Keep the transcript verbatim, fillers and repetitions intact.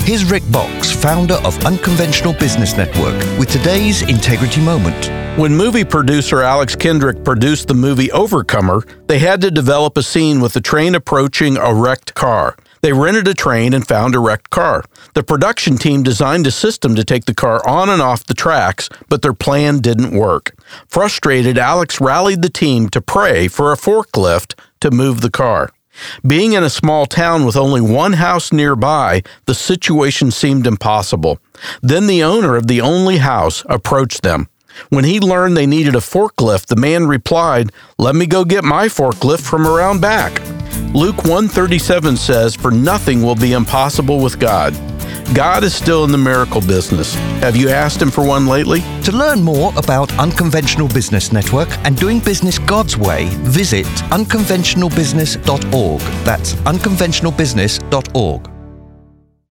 Here's Rick Box, founder of Unconventional Business Network, with today's Integrity Moment. When movie producer Alex Kendrick produced the movie Overcomer, they had to develop a scene with a train approaching a wrecked car. They rented a train and found a wrecked car. The production team designed a system to take the car on and off the tracks, but their plan didn't work. Frustrated, Alex rallied the team to pray for a forklift to move the car. Being in a small town with only one house nearby, the situation seemed impossible. Then the owner of the only house approached them. When he learned they needed a forklift, the man replied, "Let me go get my forklift from around back." Luke one thirty-seven says, "For nothing will be impossible with God." God is still in the miracle business. Have you asked Him for one lately? To learn more about Unconventional Business Network and doing business God's way, visit unconventional business dot org. That's unconventional business dot org.